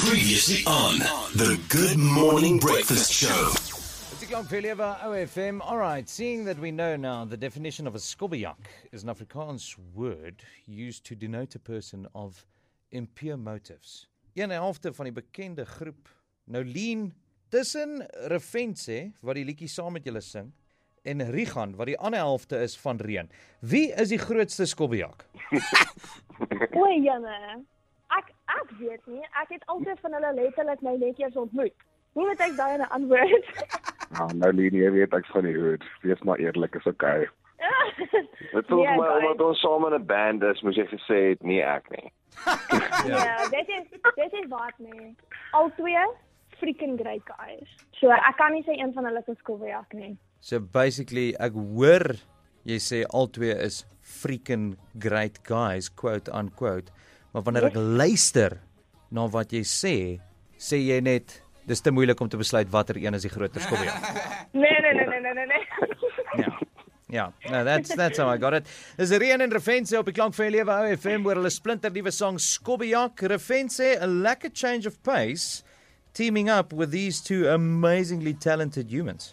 Previously on the Good Morning Breakfast Show. It's a klomp vir lewe OFM. Alright, seeing that we know now the definition of a skobbejak is an Afrikaans word used to denote a person of impure motives. 1/2 van die bekende groep Nolien tussen Refense, wat die liedjie saam met julle sing, en Rigan, wat die ander helfte is van Reën. Wie is die grootste skobbejak? O, jene. Ek weet nie. Ek het altyd van hulle letterlik nou net eers ontmoet. Nie moet ek daai 'n antwoord. Nou Lien, jy weet ek van die hoed. Wees maar eerlik, is okay. Dit voel vir my, omdat ons saam in 'n band is, moes jy gesê het, nie ek nie. Ja, dit is wat nie. Al twee freaking great guys. So ek kan nie sê een van hulle is 'n skobbejak nie. So basically, ek hoor jy sê al twee is freaking great guys, quote unquote, maar wanneer ek luister na wat jy sê jy net, dis te moeilik om te besluit watter een is die groter skobbejak. Nee. Ja, no, that's how I got it. Dis Reën en Refense op die klank van lewe OFM oor hulle splinter nuwe song Skobbejak. Refense, a lekker change of pace, teaming up with these two amazingly talented humans.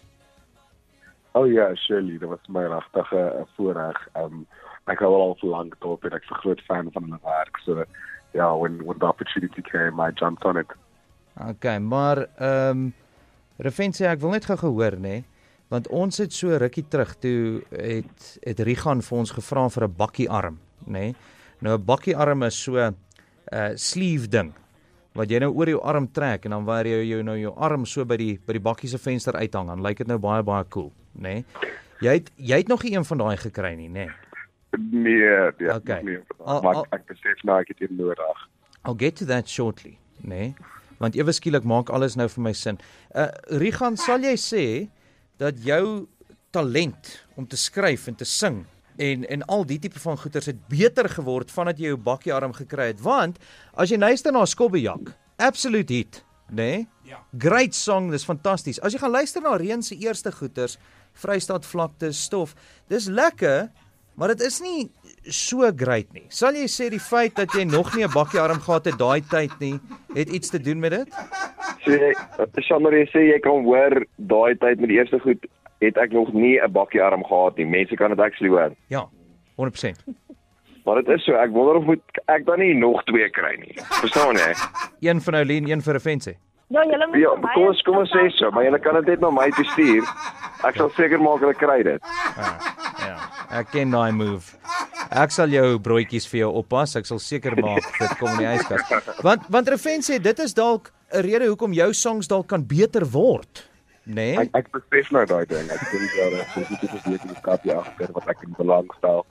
Oh ja, Shirley, dit was my regtig 'n voorreg. Ek hou al vir lank daarop en ek's 'n groot fan van hulle werk. So ja, when the opportunity came, I jumped on it. Okay, maar Refense, ek wil net gou hoor, nê? Want ons het so rukkie terug toe het Rigan vir ons gevra vir 'n bakkiearm, nê? Nou 'n bakkiearm is so sleeve ding wat jy nou oor jou arm trek en dan waar jy jou arm so by die bakkie se venster uithang, dan lyk dit nou baie cool, nê? Jy het nog nie een van daai gekry nie, nê? Nee, ja, Okay. nee. Maar ek besef nou ek het dit nodig. I'll get to that shortly, nê? Want ewe skielik maak alles nou vir my sin. Rigan, sal jy sê dat jou talent om te skryf en te sing en al die tipe van goeters het beter geword vandat jy jou bakkiearm gekry het? Want as jy luister na Skobbejak, absolute hit, né? Ja. Great song, dis fantasties. As jy gaan luister na Reën se eerste goeters, Vrystaat vlakte, stof, dis lekker, maar dit is nie so great nie. Sal jy sê die feit dat jy nog nie 'n bakkiearm gehad het daai tyd nie, het iets te doen met dit? Shamar, jy sê jy kan hoor, daai tyd met die eerste goed, het ek nog nie 'n bakkiearm gehad nie. Mense kan dit actually hoor. Ja, 100%. Maar dit is so, ek wonder of moet ek dan nie nog 2 kry nie. Verstaan jy? Een van Nolien, een vir Refense. Ja, julle moet Ja, vir my kom ons sê so, maar julle kan dit net na my toe stuur. Ek sal seker maak hulle kry dit. Ja, ek ken daai move. Ek sal jou broodjies vir jou oppas. Ek sal seker maak dit kom in die yskas. Want Refense, dit is dalk 'n rede hoekom jou songs dalk kan beter word, né? Nee? Ek besef nou daai ding. Ek dink dit is net 'n skapie agter wat ek in belang stel.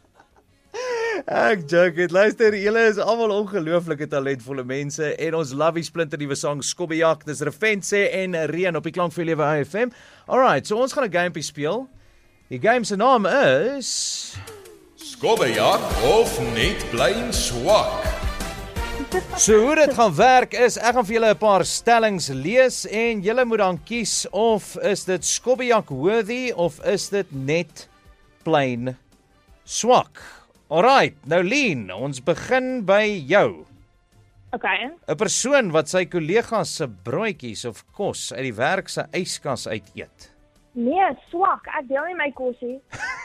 Ek joke het. Luister, julle is almal ongelooflike talentvolle mense en ons love die splinter nuwe song Skobbejak. Dis Refense en Reën op die klank van lewe AFM. Alright, so ons gaan 'n gamepie speel. Die game se naam is Skobbejak of net plain swak. So hoe dit gaan werk is, ek gaan vir julle 'n paar stellings lees en julle moet dan kies of is dit Skobbejak worthy of is dit net plain swak. Alright, Nolien, ons begin by jou. Okay. 'n Persoon wat sy kollegas se broodjies of kos uit die werk se yskas uit eet. Nee, swak. Ek deel nie my kosie.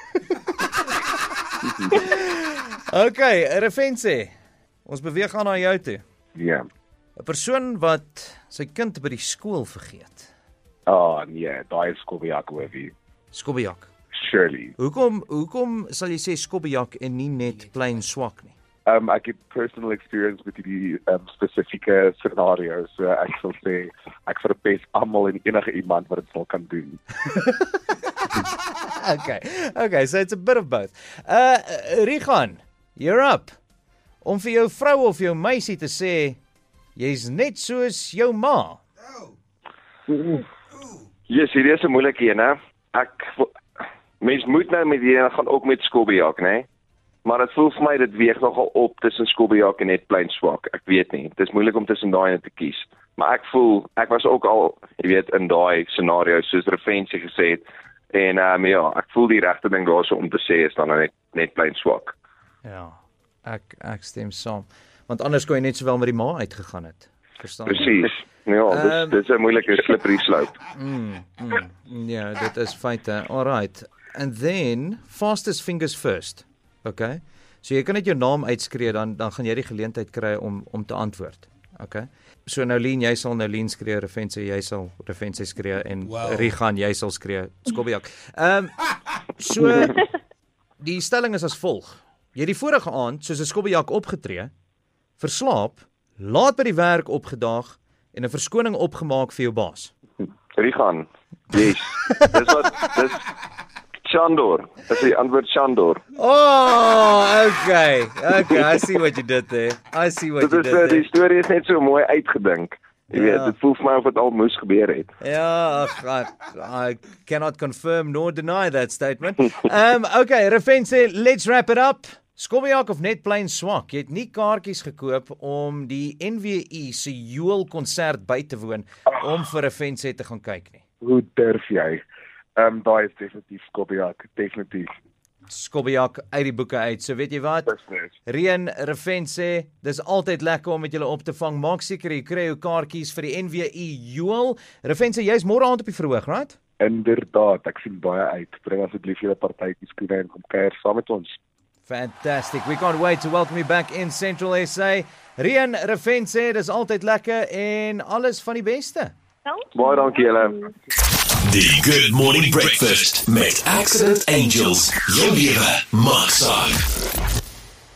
Okay, Refense, ons beweeg aan na jou toe. Ja. 'n Persoon wat sy kind by die skool vergeet. Nee, daai is Skobbejak oor wie. Skobbejak. Shirley. Hoekom sal jy sê Skobbejak en nie net plain swak nie? Ek het personal experience met die spesifieke scenario's. So ek sal sê ek verpes almal en enige iemand wat dit sal kan doen. Okay, so it's a bit of both. Rigan, you're up. Om vir jou vrou of jou meisie te sê jy's net soos jou ma. Yes, hier is 'n moeilike een, hè. Mens moet nou met hierdie gaan ook met Skobbejak, né? Maar dit voel vir my dit weeg nogal op tussen Skobbejak en net plain swak. Ek weet nie. Dit is moeilik om tussen daai te kies. Maar ek was ook al, jy weet, in daai scenario soos Refense gesê het. En ja, ek voel die regte ding daarso om te sê is dan net plain swak. Ja, ek stem saam. Want anders kon jy net sowel met die ma uitgegaan het. Verstaan? Presies. Ja, dis 'n moeilike slippery slope. Ja, dit is feite. Alright. And then fastest fingers first. Okay. So jy kan net jou naam uitskree dan gaan jy die geleentheid kry om te antwoord. Okay. So Nolien, jy sal Nolien skree, Refense, jy sal Refense skree en Rigan, jy sal skree Skobbejak. So die stelling is as volg. Jy het die vorige aand soos 'n Skobbejak opgetree, verslaap, laat by die werk opgedaag en 'n verskoning opgemaak vir jou baas. Rigan. Yes. Dis Chandor. Dis die antwoord Chandor. Oh, okay, I see what you did there. Die storie is net so mooi uitgedink. Jy weet, dit voel vir my of dit al moes gebeur het. Ja, I cannot confirm nor deny that statement. Okay, Refense, let's wrap it up. Skobbejak of net plain swak? Jy het nie kaartjies gekoop om die NWI se Joel konsert by te woon om vir Refense te gaan kyk nie. Hoe durf jy? Daai is definitief Skobbejak, definitief. Skobbejak uit die boeke uit. So weet jy wat? Rien, Refense, dis altyd lekker om met julle op te vang. Maak seker jy kry jou kaartjies vir die NWI Joel. Refense, jy's môre aand op die verhoog, right? Inderdaad, ek sien baie uit. Bring asseblief julle partytjies toe en kom kuier saam met ons. Fantastic. We can't wait to welcome you back in Central SA. Rien, Refense, dis altyd lekker en alles van die beste. Baie dankie julle. Die Good Morning Breakfast met Accident Angels. Jou lewe maak saak.